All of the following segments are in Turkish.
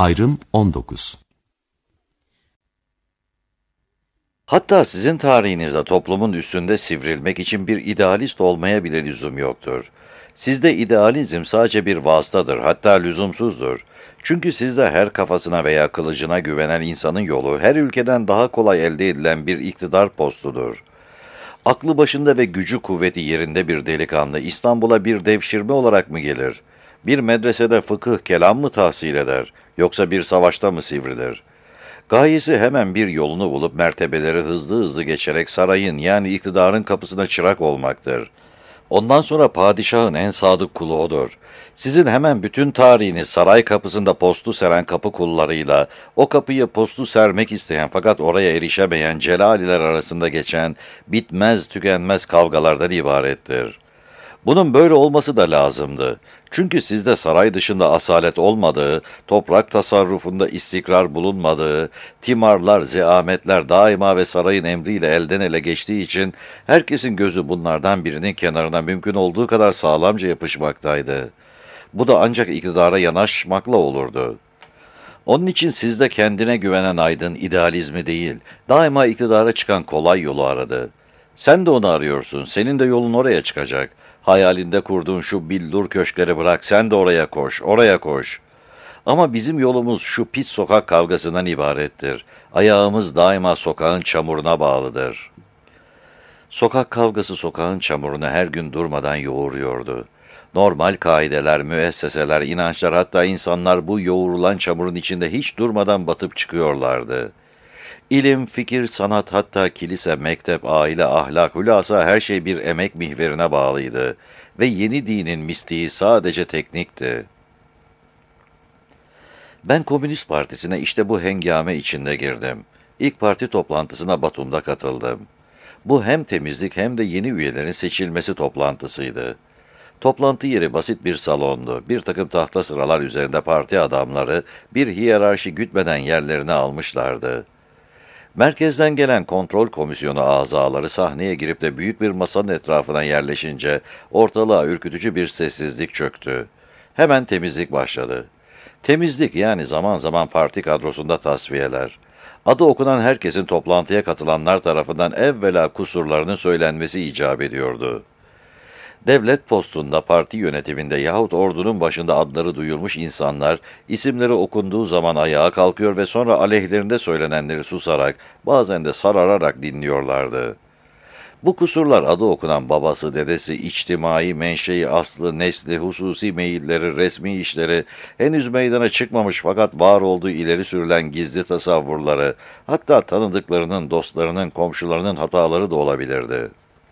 Ayrım 19. Hatta sizin tarihinizde toplumun üstünde sivrilmek için bir idealist olmaya bile lüzum yoktur. Sizde idealizm sadece bir vasıtadır, hatta lüzumsuzdur. Çünkü sizde her kafasına veya kılıcına güvenen insanın yolu, her ülkeden daha kolay elde edilen bir iktidar postudur. Aklı başında ve gücü kuvveti yerinde bir delikanlı, İstanbul'a bir devşirme olarak mı gelir? Bir medresede fıkıh, kelam mı tahsil eder? Yoksa bir savaşta mı sivrilir? Gayesi hemen bir yolunu bulup mertebeleri hızlı hızlı geçerek sarayın yani iktidarın kapısına çırak olmaktır. Ondan sonra padişahın en sadık kulu odur. Sizin hemen bütün tarihiniz saray kapısında postu seren kapı kullarıyla, o kapıyı postu sermek isteyen fakat oraya erişemeyen celaliler arasında geçen bitmez tükenmez kavgalardan ibarettir. Bunun böyle olması da lazımdı. Çünkü sizde saray dışında asalet olmadığı, toprak tasarrufunda istikrar bulunmadığı, timarlar, zeametler daima ve sarayın emriyle elden ele geçtiği için herkesin gözü bunlardan birinin kenarına mümkün olduğu kadar sağlamca yapışmaktaydı. Bu da ancak iktidara yanaşmakla olurdu. Onun için sizde kendine güvenen aydın idealizmi değil, daima iktidara çıkan kolay yolu aradı. Sen de onu arıyorsun, senin de yolun oraya çıkacak. Hayalinde kurduğun şu billur köşkleri bırak, sen de oraya koş, oraya koş. Ama bizim yolumuz şu pis sokak kavgasından ibarettir. Ayağımız daima sokağın çamuruna bağlıdır. Sokak kavgası sokağın çamurunu her gün durmadan yoğuruyordu. Normal kaideler, müesseseler, inançlar hatta insanlar bu yoğurulan çamurun içinde hiç durmadan batıp çıkıyorlardı. İlim, fikir, sanat hatta kilise, mektep, aile, ahlak, hülasa her şey bir emek mihverine bağlıydı ve yeni dinin mistiği sadece teknikti. Ben Komünist Partisi'ne işte bu hengame içinde girdim. İlk parti toplantısına Batum'da katıldım. Bu hem temizlik hem de yeni üyelerin seçilmesi toplantısıydı. Toplantı yeri basit bir salondu. Bir takım tahta sıralar üzerinde parti adamları bir hiyerarşi gütmeden yerlerini almışlardı. Merkezden gelen kontrol komisyonu azaları sahneye girip de büyük bir masanın etrafına yerleşince ortalığa ürkütücü bir sessizlik çöktü. Hemen temizlik başladı. Temizlik yani zaman zaman parti kadrosunda tasfiyeler. Adı okunan herkesin toplantıya katılanlar tarafından evvela kusurlarının söylenmesi icap ediyordu. Devlet postunda, parti yönetiminde yahut ordunun başında adları duyulmuş insanlar, isimleri okunduğu zaman ayağa kalkıyor ve sonra aleyhlerinde söylenenleri susarak, bazen de sarararak dinliyorlardı. Bu kusurlar adı okunan babası, dedesi, içtimai, menşei, aslı, nesli, hususi meyilleri, resmi işleri, henüz meydana çıkmamış fakat var olduğu ileri sürülen gizli tasavvurları, hatta tanıdıklarının, dostlarının, komşularının hataları da olabilirdi.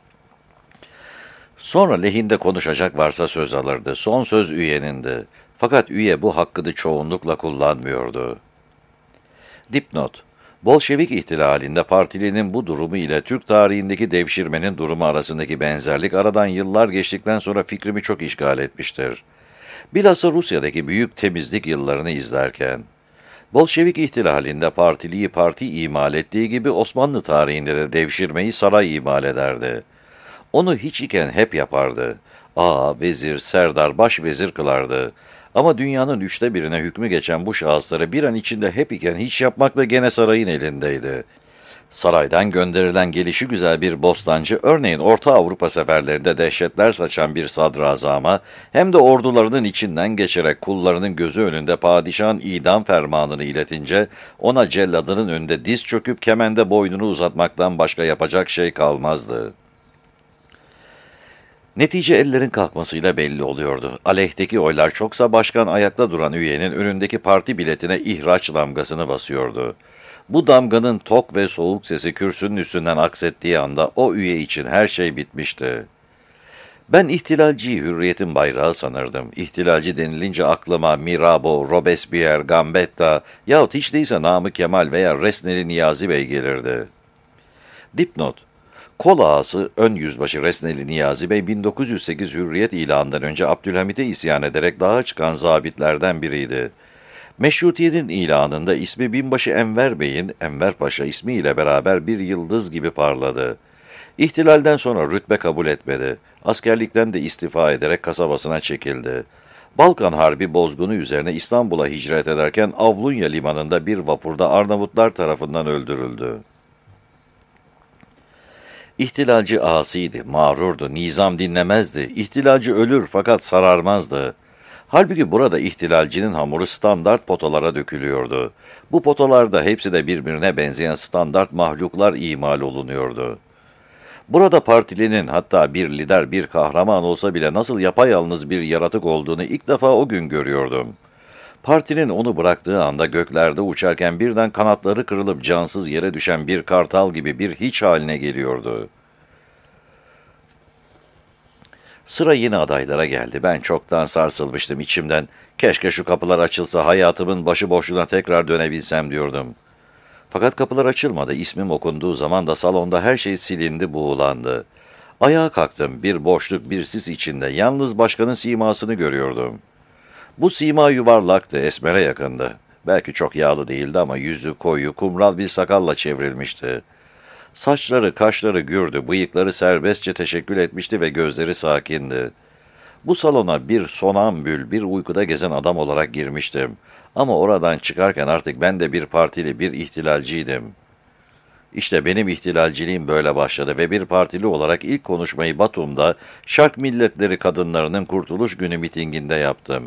Sonra lehinde konuşacak varsa söz alırdı. Son söz üyenindi. Fakat üye bu hakkını çoğunlukla kullanmıyordu. Dipnot: Bolşevik ihtilalinde partilinin bu durumu ile Türk tarihindeki devşirmenin durumu arasındaki benzerlik aradan yıllar geçtikten sonra fikrimi çok işgal etmiştir. Bilhassa Rusya'daki büyük temizlik yıllarını izlerken. Bolşevik ihtilalinde partiliyi parti imal ettiği gibi Osmanlı tarihinde de devşirmeyi saray imal ederdi. Onu hiç iken hep yapardı. Ağa, vezir, serdar, başvezir kılardı. Ama dünyanın 1/3'üne hükmü geçen bu şahısları bir an içinde hep iken hiç yapmakla gene sarayın elindeydi. Saraydan gönderilen gelişigüzel bir bostancı, örneğin Orta Avrupa seferlerinde dehşetler saçan bir sadrazama, hem de ordularının içinden geçerek kullarının gözü önünde padişahın idam fermanını iletince, ona celladının önünde diz çöküp kemende boynunu uzatmaktan başka yapacak şey kalmazdı. Netice ellerin kalkmasıyla belli oluyordu. Aleyhteki oylar çoksa başkan ayakta duran üyenin önündeki parti biletine ihraç damgasını basıyordu. Bu damganın tok ve soğuk sesi kürsünün üstünden aksettiği anda o üye için her şey bitmişti. Ben ihtilalciyi hürriyetin bayrağı sanırdım. İhtilalci denilince aklıma Mirabeau, Robespierre, Gambetta yahut hiç değilse Namık Kemal veya Resneli Niyazi Bey gelirdi. Dipnot: Kol ağası ön yüzbaşı Resneli Niyazi Bey 1908 Hürriyet ilanından önce Abdülhamit'e isyan ederek dağa çıkan zabitlerden biriydi. Meşrutiyetin ilanında ismi binbaşı Enver Bey'in Enver Paşa ismiyle beraber bir yıldız gibi parladı. İhtilalden sonra rütbe kabul etmedi. Askerlikten de istifa ederek kasabasına çekildi. Balkan Harbi bozgunu üzerine İstanbul'a hicret ederken Avlunya limanında bir vapurda Arnavutlar tarafından öldürüldü. İhtilalci asiydi, mağrurdu, nizam dinlemezdi. İhtilalci ölür fakat sararmazdı. Halbuki burada ihtilalcinin hamuru standart potalara dökülüyordu. Bu potalarda hepsi de birbirine benzeyen standart mahluklar imal olunuyordu. Burada partilinin, hatta bir lider, bir kahraman olsa bile nasıl yapayalnız bir yaratık olduğunu ilk defa o gün görüyordum. Partinin onu bıraktığı anda göklerde uçarken birden kanatları kırılıp cansız yere düşen bir kartal gibi bir hiç haline geliyordu. Sıra yine adaylara geldi. Ben çoktan sarsılmıştım içimden. Keşke şu kapılar açılsa, hayatımın başıboşluğuna tekrar dönebilsem diyordum. Fakat kapılar açılmadı. İsmim okunduğu zaman da salonda her şey silindi, buğulandı. Ayağa kalktım. Bir boşluk, bir sis içinde. Yalnız başkanın simasını görüyordum. Bu sima yuvarlaktı, esmere yakındı. Belki çok yağlı değildi ama yüzü koyu, kumral bir sakalla çevrilmişti. Saçları, kaşları gürdü, bıyıkları serbestçe teşekkül etmişti ve gözleri sakindi. Bu salona bir sonambül, bir uykuda gezen adam olarak girmiştim. Ama oradan çıkarken artık ben de bir partili, bir ihtilalciydim. İşte benim ihtilalciliğim böyle başladı ve bir partili olarak ilk konuşmayı Batum'da Şark Milletleri Kadınlarının Kurtuluş Günü mitinginde yaptım.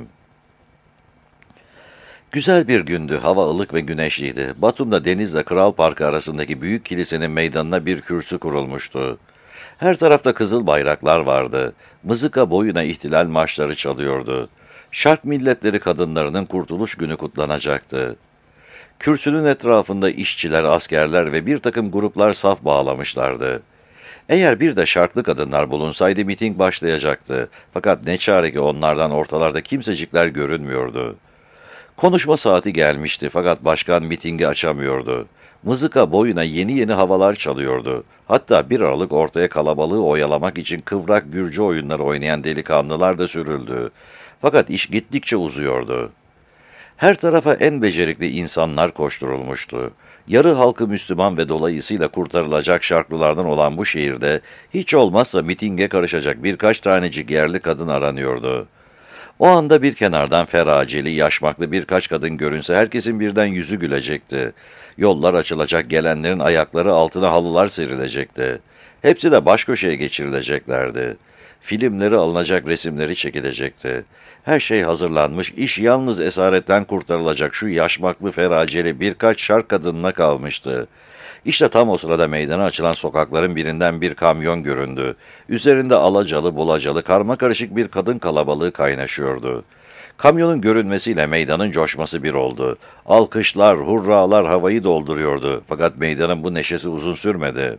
Güzel bir gündü, hava ılık ve güneşliydi. Batum'da denizle Kral Parkı arasındaki büyük kilisenin meydanına bir kürsü kurulmuştu. Her tarafta kızıl bayraklar vardı. Mızıka boyuna ihtilal marşları çalıyordu. Şark Milletleri Kadınlarının Kurtuluş Günü kutlanacaktı. Kürsünün etrafında işçiler, askerler ve bir takım gruplar saf bağlamışlardı. Eğer bir de şarklı kadınlar bulunsaydı miting başlayacaktı. Fakat ne çare ki onlardan ortalarda kimsecikler görünmüyordu. Konuşma saati gelmişti fakat başkan mitingi açamıyordu. Mızıka boyuna yeni yeni havalar çalıyordu. Hatta bir aralık ortaya kalabalığı oyalamak için kıvrak Gürcü oyunları oynayan delikanlılar da sürüldü. Fakat iş gittikçe uzuyordu. Her tarafa en becerikli insanlar koşturulmuştu. Yarı halkı Müslüman ve dolayısıyla kurtarılacak şarklılardan olan bu şehirde hiç olmazsa mitinge karışacak birkaç tanecik yerli kadın aranıyordu. O anda bir kenardan feraceli, yaşmaklı birkaç kadın görünse herkesin birden yüzü gülecekti. Yollar açılacak, gelenlerin ayakları altına halılar serilecekti. Hepsi de baş köşeye geçirileceklerdi. Filmleri alınacak, resimleri çekilecekti. Her şey hazırlanmış, iş yalnız esaretten kurtarılacak şu yaşmaklı feraceli birkaç şark kadınına kalmıştı. İşte tam o sırada meydana açılan sokakların birinden bir kamyon göründü. Üzerinde alacalı, bulacalı, karmakarışık bir kadın kalabalığı kaynaşıyordu. Kamyonun görünmesiyle meydanın coşması bir oldu. Alkışlar, hurralar havayı dolduruyordu. Fakat meydanın bu neşesi uzun sürmedi.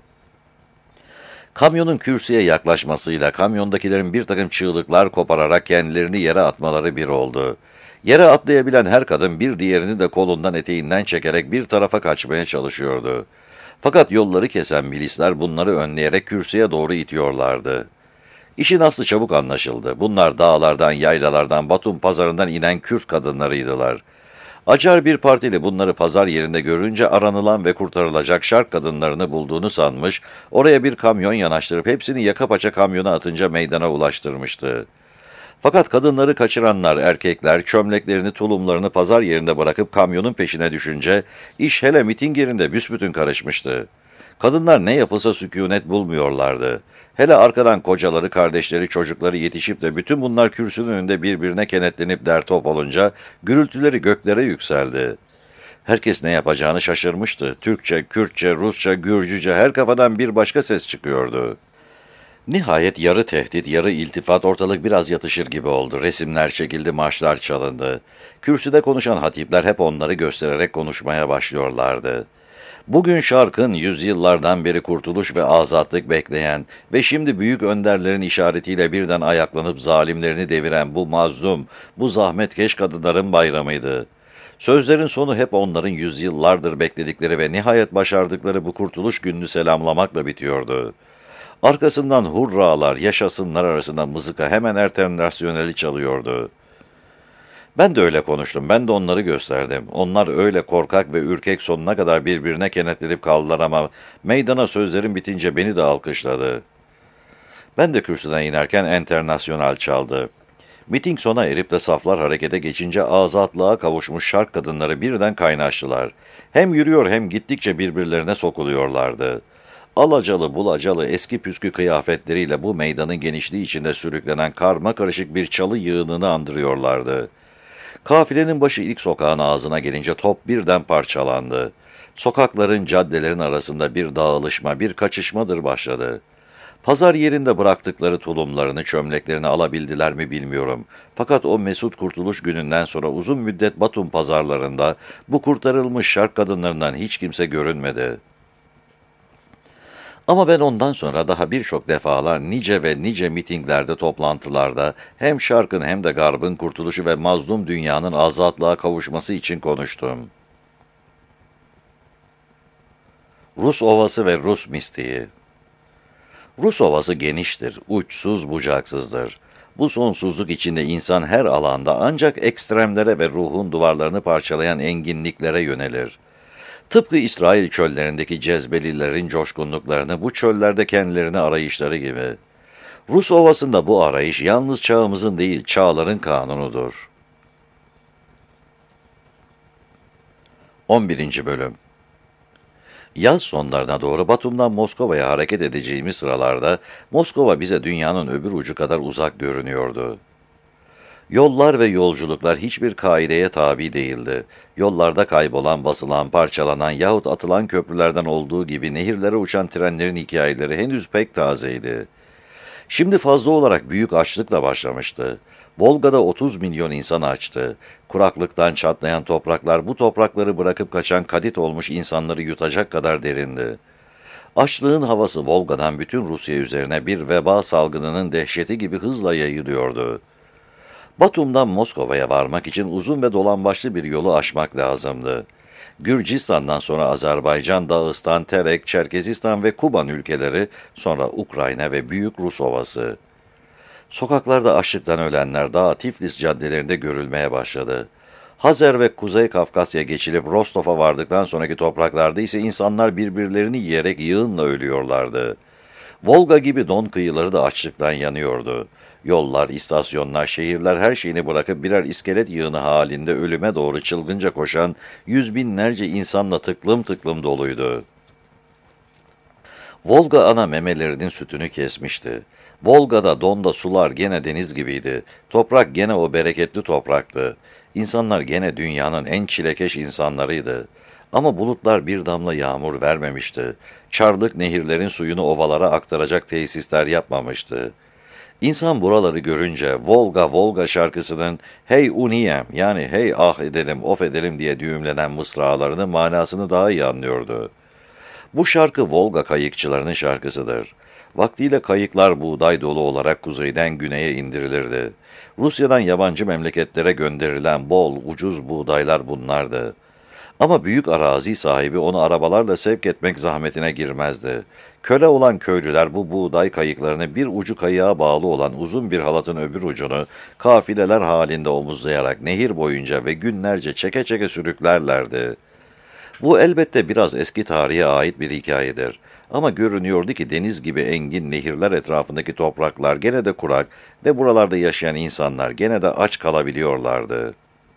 Kamyonun kürsüye yaklaşmasıyla kamyondakilerin bir takım çığlıklar kopararak kendilerini yere atmaları bir oldu. Yere atlayabilen her kadın bir diğerini de kolundan eteğinden çekerek bir tarafa kaçmaya çalışıyordu. Fakat yolları kesen milisler bunları önleyerek kürsüye doğru itiyorlardı. İşin aslı çabuk anlaşıldı. Bunlar dağlardan, yaylalardan, Batum pazarından inen Kürt kadınlarıydılar. Acar bir partili bunları pazar yerinde görünce aranılan ve kurtarılacak şark kadınlarını bulduğunu sanmış, oraya bir kamyon yanaştırıp hepsini yaka paça kamyona atınca meydana ulaştırmıştı. Fakat kadınları kaçıranlar, erkekler, çömleklerini, tulumlarını pazar yerinde bırakıp kamyonun peşine düşünce, iş hele miting yerinde büsbütün karışmıştı. Kadınlar ne yapılsa sükûnet bulmuyorlardı. Hele arkadan kocaları, kardeşleri, çocukları yetişip de bütün bunlar kürsünün önünde birbirine kenetlenip dertop olunca, gürültüleri göklere yükseldi. Herkes ne yapacağını şaşırmıştı. Türkçe, Kürtçe, Rusça, Gürcüce her kafadan bir başka ses çıkıyordu. Nihayet yarı tehdit, yarı iltifat ortalık biraz yatışır gibi oldu. Resimler çekildi, marşlar çalındı. Kürsüde konuşan hatipler hep onları göstererek konuşmaya başlıyorlardı. Bugün şarkın yüzyıllardan beri kurtuluş ve azatlık bekleyen ve şimdi büyük önderlerin işaretiyle birden ayaklanıp zalimlerini deviren bu mazlum, bu zahmetkeş kadınların bayramıydı. Sözlerin sonu hep onların yüzyıllardır bekledikleri ve nihayet başardıkları bu kurtuluş gününü selamlamakla bitiyordu. Arkasından hurralar, yaşasınlar arasında mızıka hemen enternasyoneli çalıyordu. Ben de öyle konuştum, ben de onları gösterdim. Onlar öyle korkak ve ürkek sonuna kadar birbirine kenetlenip kaldılar ama meydana sözlerim bitince beni de alkışladı. Ben de kürsüden inerken enternasyonal çaldı. Miting sona erip de saflar harekete geçince azatlığa kavuşmuş şark kadınları birden kaynaştılar. Hem yürüyor hem gittikçe birbirlerine sokuluyorlardı. Alacalı bulacalı eski püskü kıyafetleriyle bu meydanın genişliği içinde sürüklenen karma karışık bir çalı yığınını andırıyorlardı. Kafilenin başı ilk sokağın ağzına gelince top birden parçalandı. Sokakların, caddelerin arasında bir dağılışma, bir kaçışmadır başladı. Pazar yerinde bıraktıkları tulumlarını, çömleklerini alabildiler mi bilmiyorum. Fakat o mesut kurtuluş gününden sonra uzun müddet Batum pazarlarında bu kurtarılmış şark kadınlarından hiç kimse görünmedi. Ama ben ondan sonra daha birçok defalar nice ve nice mitinglerde, toplantılarda hem şarkın hem de garbın kurtuluşu ve mazlum dünyanın azatlığa kavuşması için konuştum. Rus Ovası ve Rus Mistiği. Rus Ovası geniştir, uçsuz bucaksızdır. Bu sonsuzluk içinde insan her alanda ancak ekstremlere ve ruhun duvarlarını parçalayan enginliklere yönelir. Tıpkı İsrail çöllerindeki Cezbelilerin coşkunluklarını bu çöllerde kendilerini arayışları gibi. Rus Ovası'nda bu arayış yalnız çağımızın değil, çağların kanunudur. 11. Bölüm. Yaz sonlarına doğru Batum'dan Moskova'ya hareket edeceğimiz sıralarda Moskova bize dünyanın öbür ucu kadar uzak görünüyordu. Yollar ve yolculuklar hiçbir kaideye tabi değildi. Yollarda kaybolan, basılan, parçalanan yahut atılan köprülerden olduğu gibi nehirlere uçan trenlerin hikayeleri henüz pek tazeydi. Şimdi fazla olarak büyük açlıkla başlamıştı. Volga'da 30 milyon insan açtı. Kuraklıktan çatlayan topraklar bu toprakları bırakıp kaçan kadit olmuş insanları yutacak kadar derindi. Açlığın havası Volga'dan bütün Rusya üzerine bir veba salgınının dehşeti gibi hızla yayılıyordu. Batum'dan Moskova'ya varmak için uzun ve dolambaçlı bir yolu aşmak lazımdı. Gürcistan'dan sonra Azerbaycan, Dağıstan, Terek, Çerkezistan ve Kuban ülkeleri, sonra Ukrayna ve Büyük Rus Ovası. Sokaklarda açlıktan ölenler daha Tiflis caddelerinde görülmeye başladı. Hazer ve Kuzey Kafkasya geçilip Rostov'a vardıktan sonraki topraklarda ise insanlar birbirlerini yiyerek yığınla ölüyorlardı. Volga gibi don kıyıları da açlıktan yanıyordu. Yollar, istasyonlar, şehirler her şeyini bırakıp birer iskelet yığını halinde ölüme doğru çılgınca koşan yüz binlerce insanla tıklım tıklım doluydu. Volga ana memelerinin sütünü kesmişti. Volga'da, donda sular gene deniz gibiydi. Toprak gene o bereketli topraktı. İnsanlar gene dünyanın en çilekeş insanlarıydı. Ama bulutlar bir damla yağmur vermemişti. Çarlık nehirlerin suyunu ovalara aktaracak tesisler yapmamıştı. İnsan buraları görünce Volga Volga şarkısının "Hey uniyem" yani "Hey ah edelim, of edelim" diye düğümlenen mısralarının manasını daha iyi anlıyordu. Bu şarkı Volga kayıkçılarının şarkısıdır. Vaktiyle kayıklar buğday dolu olarak kuzeyden güneye indirilirdi. Rusya'dan yabancı memleketlere gönderilen bol, ucuz buğdaylar bunlardı. Ama büyük arazi sahibi onu arabalarla sevk etmek zahmetine girmezdi. Köle olan köylüler bu buğday kayıklarını bir ucu kayığa bağlı olan uzun bir halatın öbür ucunu kafileler halinde omuzlayarak nehir boyunca ve günlerce çeke çeke sürüklerlerdi. Bu elbette biraz eski tarihe ait bir hikayedir. Ama görünüyordu ki deniz gibi engin nehirler etrafındaki topraklar gene de kurak ve buralarda yaşayan insanlar gene de aç kalabiliyorlardı.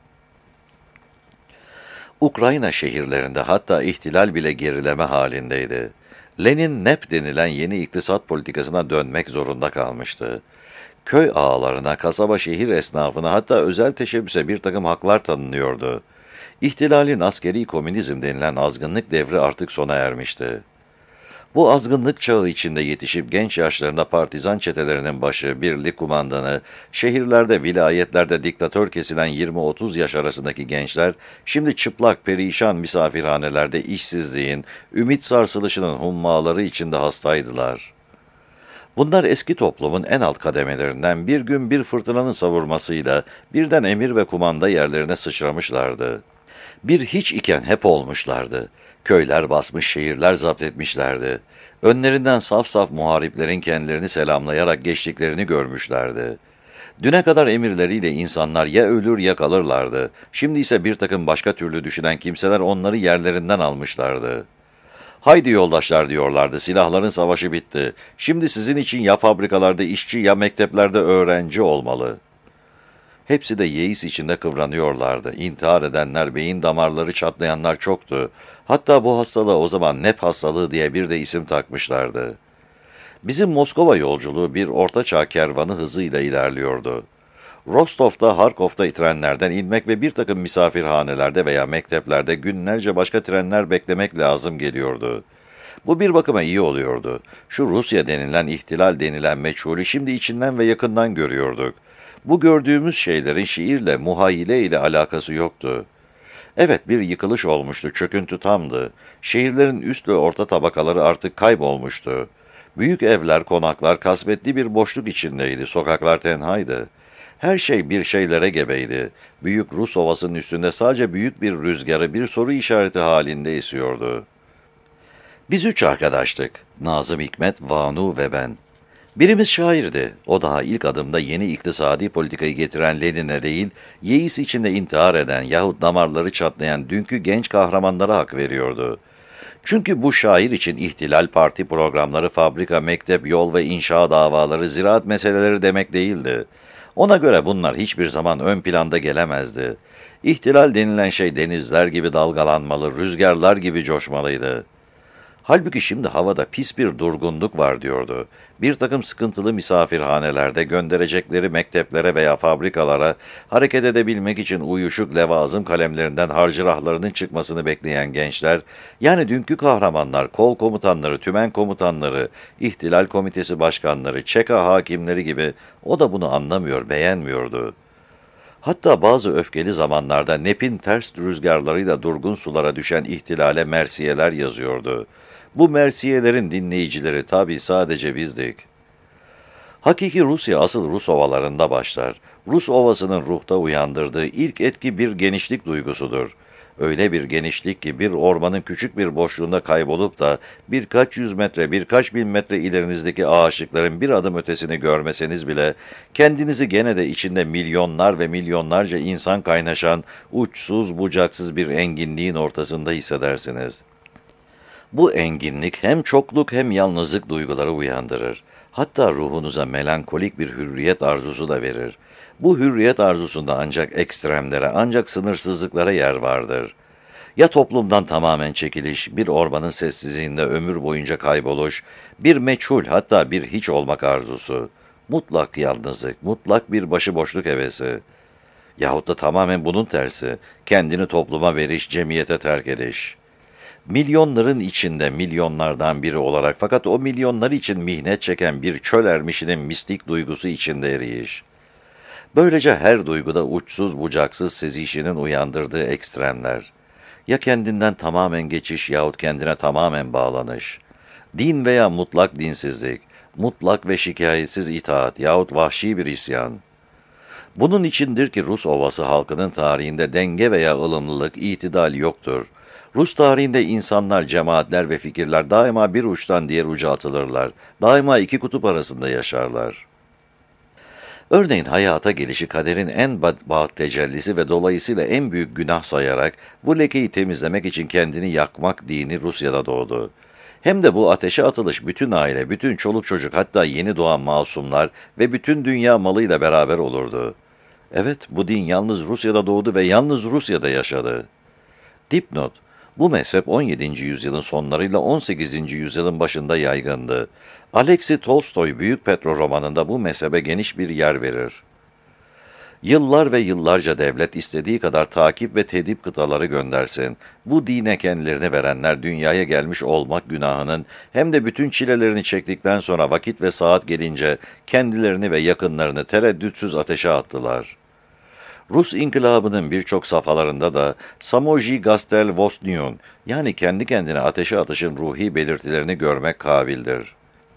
Ukrayna şehirlerinde hatta ihtilal bile gerileme halindeydi. Lenin NEP denilen yeni iktisat politikasına dönmek zorunda kalmıştı. Köy ağalarına, kasaba şehir esnafına hatta özel teşebbüse bir takım haklar tanınıyordu. İhtilalin askeri komünizm denilen azgınlık devri artık sona ermişti. Bu azgınlık çağı içinde yetişip genç yaşlarında partizan çetelerinin başı, birlik kumandanı, şehirlerde, vilayetlerde diktatör kesilen 20-30 yaş arasındaki gençler, şimdi çıplak, perişan misafirhanelerde işsizliğin, ümit sarsılışının hummaları içinde hastaydılar. Bunlar eski toplumun en alt kademelerinden bir gün bir fırtınanın savurmasıyla birden emir ve kumanda yerlerine sıçramışlardı. Bir hiç iken hep olmuşlardı. Köyler basmış, şehirler zapt etmişlerdi. Önlerinden saf saf muhariplerin kendilerini selamlayarak geçtiklerini görmüşlerdi. Düne kadar emirleriyle insanlar ya ölür ya kalırlardı. Şimdi ise bir takım başka türlü düşünen kimseler onları yerlerinden almışlardı. "Haydi yoldaşlar" diyorlardı, "silahların savaşı bitti. Şimdi sizin için ya fabrikalarda işçi ya mekteplerde öğrenci olmalı." Hepsi de yeis içinde kıvranıyorlardı. İntihar edenler, beyin damarları çatlayanlar çoktu. Hatta bu hastalığa o zaman nep hastalığı diye bir de isim takmışlardı. Bizim Moskova yolculuğu bir ortaçağ kervanı hızıyla ilerliyordu. Rostov'da, Harkov'da trenlerden inmek ve bir takım misafirhanelerde veya mekteplerde günlerce başka trenler beklemek lazım geliyordu. Bu bir bakıma iyi oluyordu. Şu Rusya denilen, ihtilal denilen meçhulü şimdi içinden ve yakından görüyorduk. Bu gördüğümüz şeylerin şiirle, muhayyile ile alakası yoktu. Evet, bir yıkılış olmuştu, çöküntü tamdı. Şehirlerin üst ve orta tabakaları artık kaybolmuştu. Büyük evler, konaklar kasvetli bir boşluk içindeydi, sokaklar tenhaydı. Her şey bir şeylere gebeydi. Büyük Rus ovasının üstünde sadece büyük bir rüzgarı, bir soru işareti halinde esiyordu. Biz üç arkadaştık. Nazım Hikmet, Vanu ve ben. Birimiz şairdi. O daha ilk adımda yeni iktisadi politikayı getiren Lenin'e değil, yeis içinde intihar eden yahut damarları çatlayan dünkü genç kahramanlara hak veriyordu. Çünkü bu şair için ihtilal parti programları, fabrika, mektep, yol ve inşa davaları, ziraat meseleleri demek değildi. Ona göre bunlar hiçbir zaman ön planda gelemezdi. İhtilal denilen şey denizler gibi dalgalanmalı, rüzgarlar gibi coşmalıydı. Halbuki şimdi havada pis bir durgunluk var diyordu. Bir takım sıkıntılı misafirhanelerde gönderecekleri mekteplere veya fabrikalara hareket edebilmek için uyuşuk levazım kalemlerinden harcırahlarının çıkmasını bekleyen gençler, yani dünkü kahramanlar, kol komutanları, tümen komutanları, ihtilal komitesi başkanları, çeka hakimleri gibi o da bunu anlamıyor, beğenmiyordu. Hatta bazı öfkeli zamanlarda nepin ters rüzgarlarıyla durgun sulara düşen ihtilale mersiyeler yazıyordu. Bu mersiyelerin dinleyicileri tabii sadece bizdik. Hakiki Rusya asıl Rus ovalarında başlar. Rus ovasının ruhta uyandırdığı ilk etki bir genişlik duygusudur. Öyle bir genişlik ki bir ormanın küçük bir boşluğunda kaybolup da birkaç yüz metre, birkaç bin metre ilerinizdeki ağaçlıkların bir adım ötesini görmeseniz bile kendinizi gene de içinde milyonlar ve milyonlarca insan kaynaşan uçsuz bucaksız bir enginliğin ortasında hissedersiniz. Bu enginlik hem çokluk hem yalnızlık duyguları uyandırır. Hatta ruhunuza melankolik bir hürriyet arzusu da verir. Bu hürriyet arzusunda ancak ekstremlere, ancak sınırsızlıklara yer vardır. Ya toplumdan tamamen çekiliş, bir ormanın sessizliğinde ömür boyunca kayboluş, bir meçhul hatta bir hiç olmak arzusu, mutlak yalnızlık, mutlak bir başıboşluk hevesi. Yahut da tamamen bunun tersi, kendini topluma veriş, cemiyete terk ediş. Milyonların içinde milyonlardan biri olarak fakat o milyonlar için mihnet çeken bir çöl ermişinin mistik duygusu içinde eriyiş. Böylece her duyguda uçsuz bucaksız sezişinin uyandırdığı ekstremler. Ya kendinden tamamen geçiş yahut kendine tamamen bağlanış. Din veya mutlak dinsizlik, mutlak ve şikayetsiz itaat yahut vahşi bir isyan. Bunun içindir ki Rus ovası halkının tarihinde denge veya ılımlılık, itidal yoktur. Rus tarihinde insanlar, cemaatler ve fikirler daima bir uçtan diğer uca atılırlar. Daima iki kutup arasında yaşarlar. Örneğin hayata gelişi kaderin en baht tecellisi ve dolayısıyla en büyük günah sayarak bu lekeyi temizlemek için kendini yakmak dini Rusya'da doğdu. Hem de bu ateşe atılış bütün aile, bütün çoluk çocuk hatta yeni doğan masumlar ve bütün dünya malıyla beraber olurdu. Evet, bu din yalnız Rusya'da doğdu ve yalnız Rusya'da yaşadı. Dipnot: bu mezhep 17. yüzyılın sonlarıyla 18. yüzyılın başında yaygındı. Alexi Tolstoy Büyük Petro romanında bu mezhebe geniş bir yer verir. Yıllar ve yıllarca devlet istediği kadar takip ve tedip kıtaları göndersin. Bu dine kendilerini verenler dünyaya gelmiş olmak günahının hem de bütün çilelerini çektikten sonra vakit ve saat gelince kendilerini ve yakınlarını tereddütsüz ateşe attılar. Rus inkılabının birçok safhalarında da Samoji Gastel Vosniun, yani kendi kendine ateşe atışın ruhi belirtilerini görmek kabildir.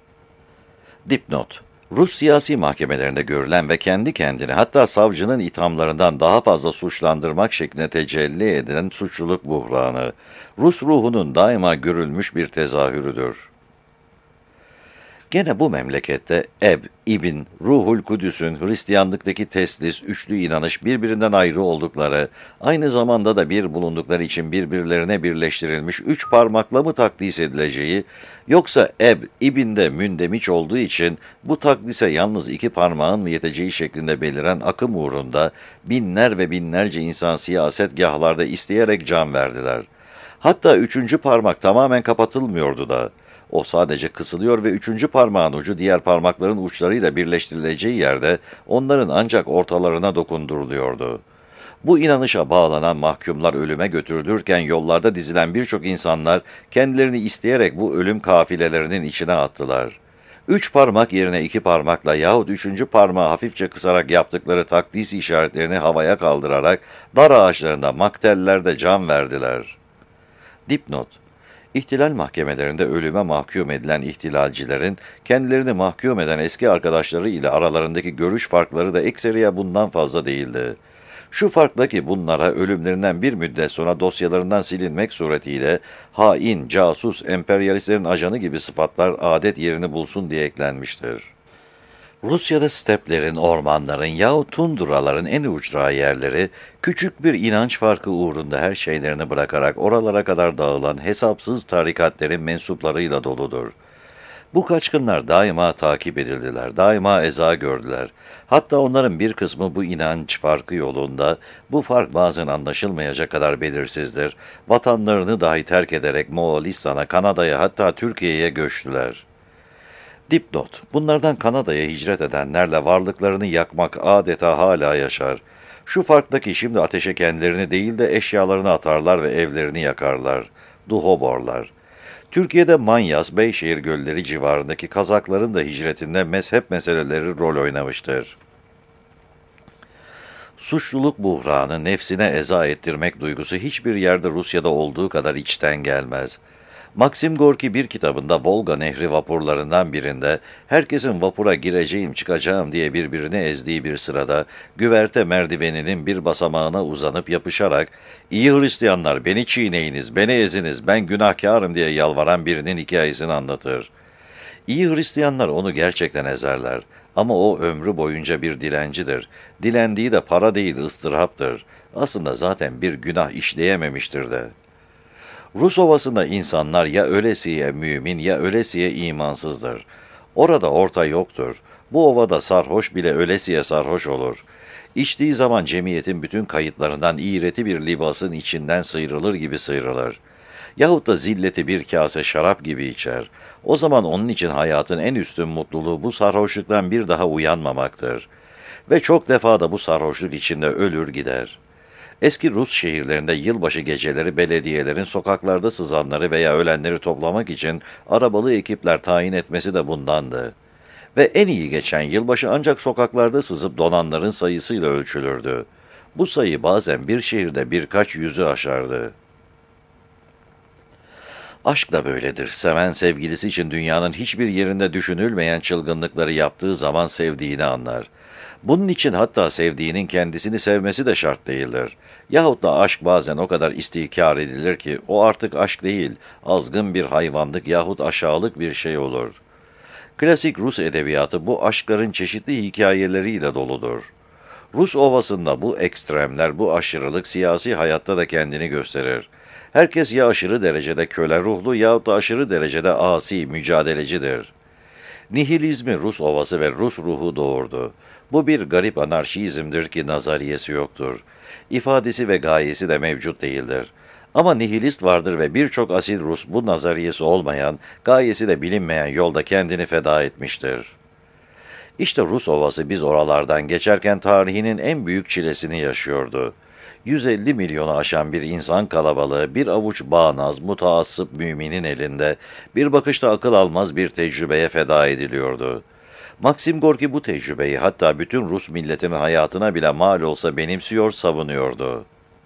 Dipnot: Rus siyasi mahkemelerinde görülen ve kendi kendine hatta savcının ithamlarından daha fazla suçlandırmak şeklinde tecelli eden suçluluk buhranı, Rus ruhunun daima görülmüş bir tezahürüdür. Gene bu memlekette Eb, İbn, Ruhul Kudüs'ün Hristiyanlıktaki teslis, üçlü inanış birbirinden ayrı oldukları, aynı zamanda da bir bulundukları için birbirlerine birleştirilmiş üç parmakla mı takdis edileceği, yoksa Eb, İbn'de mündemiş olduğu için bu takdise yalnız iki parmağın mı yeteceği şeklinde beliren akım uğrunda binler ve binlerce insan siyasetgâhlarda isteyerek can verdiler. Hatta üçüncü parmak tamamen kapatılmıyordu da. O sadece kısılıyor ve üçüncü parmağın ucu diğer parmakların uçlarıyla birleştirileceği yerde onların ancak ortalarına dokunduruluyordu. Bu inanışa bağlanan mahkumlar ölüme götürülürken yollarda dizilen birçok insanlar kendilerini isteyerek bu ölüm kafilelerinin içine attılar. Üç parmak yerine iki parmakla yahut üçüncü parmağı hafifçe kısarak yaptıkları takdis işaretlerini havaya kaldırarak dar ağaçlarında, maktellerde can verdiler. Dipnot: İhtilal mahkemelerinde ölüme mahkum edilen ihtilalcilerin kendilerini mahkum eden eski arkadaşları ile aralarındaki görüş farkları da ekseriye bundan fazla değildi. Şu farkla ki bunlara ölümlerinden bir müddet sonra dosyalarından silinmek suretiyle hain, casus, emperyalistlerin ajanı gibi sıfatlar adet yerini bulsun diye eklenmiştir. Rusya'da steplerin, ormanların yahut tundraların en ucra yerleri, küçük bir inanç farkı uğrunda her şeylerini bırakarak oralara kadar dağılan hesapsız tarikatlerin mensuplarıyla doludur. Bu kaçkınlar daima takip edildiler, daima eza gördüler. Hatta onların bir kısmı bu inanç farkı yolunda, bu fark bazen anlaşılmayacak kadar belirsizdir, vatanlarını dahi terk ederek Moğolistan'a, Kanada'ya hatta Türkiye'ye göçtüler. Dipnot: Bunlardan Kanada'ya hicret edenlerle varlıklarını yakmak adeta hala yaşar. Şu farktaki şimdi ateşe kendilerini değil de eşyalarını atarlar ve evlerini yakarlar. Duhoborlar. Türkiye'de Manyas, Beyşehir gölleri civarındaki Kazakların da hicretinde mezhep meseleleri rol oynamıştır. Suçluluk buhranı, nefsine eza ettirmek duygusu hiçbir yerde Rusya'da olduğu kadar içten gelmez. Maxim Gorki bir kitabında Volga Nehri vapurlarından birinde herkesin vapura gireceğim çıkacağım diye birbirini ezdiği bir sırada güverte merdiveninin bir basamağına uzanıp yapışarak "İyi Hristiyanlar beni çiğneyiniz, beni eziniz, ben günahkârım" diye yalvaran birinin hikayesini anlatır. İyi Hristiyanlar onu gerçekten ezerler ama o ömrü boyunca bir dilencidir. Dilendiği de para değil ıstıraptır. Aslında zaten bir günah işleyememiştir de. Rus Ovası'nda insanlar ya ölesiye mümin ya ölesiye imansızdır. Orada orta yoktur. Bu ovada sarhoş bile ölesiye sarhoş olur. İçtiği zaman cemiyetin bütün kayıtlarından iğreti bir libasın içinden sıyrılır gibi sıyrılır. Yahut da zilleti bir kase şarap gibi içer. O zaman onun için hayatın en üstün mutluluğu bu sarhoşluktan bir daha uyanmamaktır. Ve çok defa da bu sarhoşluk içinde ölür gider. Eski Rus şehirlerinde yılbaşı geceleri belediyelerin sokaklarda sızanları veya ölenleri toplamak için arabalı ekipler tayin etmesi de bundandı. Ve en iyi geçen yılbaşı ancak sokaklarda sızıp donanların sayısıyla ölçülürdü. Bu sayı bazen bir şehirde birkaç yüzü aşardı. Aşk da böyledir. Seven sevgilisi için dünyanın hiçbir yerinde düşünülmeyen çılgınlıkları yaptığı zaman sevdiğini anlar. Bunun için hatta sevdiğinin kendisini sevmesi de şart değildir. Yahut da aşk bazen o kadar istihkar edilir ki o artık aşk değil, azgın bir hayvanlık yahut aşağılık bir şey olur. Klasik Rus edebiyatı bu aşkların çeşitli hikayeleriyle doludur. Rus ovasında bu ekstremler, bu aşırılık siyasi hayatta da kendini gösterir. Herkes ya aşırı derecede köle ruhlu yahut da aşırı derecede asi, mücadelecidir. Nihilizmi Rus ovası ve Rus ruhu doğurdu. Bu bir garip anarşizmdir ki nazariyesi yoktur. İfadesi ve gayesi de mevcut değildir. Ama nihilist vardır ve birçok asil Rus bu nazariyesi olmayan, gayesi de bilinmeyen yolda kendini feda etmiştir. İşte Rus ovası biz oralardan geçerken tarihinin en büyük çilesini yaşıyordu. 150 milyonu aşan bir insan kalabalığı, bir avuç bağnaz, mutaassıp müminin elinde, bir bakışta akıl almaz bir tecrübeye feda ediliyordu. Maxim Gorki bu tecrübeyi hatta bütün Rus milletinin hayatına bile mal olsa benimsiyor, savunuyordu.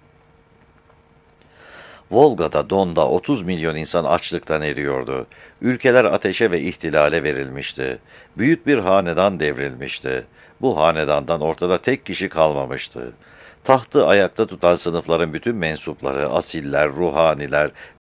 Volga'da, Don'da 30 milyon insan açlıktan eriyordu. Ülkeler ateşe ve ihtilale verilmişti. Büyük bir hanedan devrilmişti. Bu hanedandan ortada tek kişi kalmamıştı. Tahtı ayakta tutan sınıfların bütün mensupları, asiller, ruhaniler,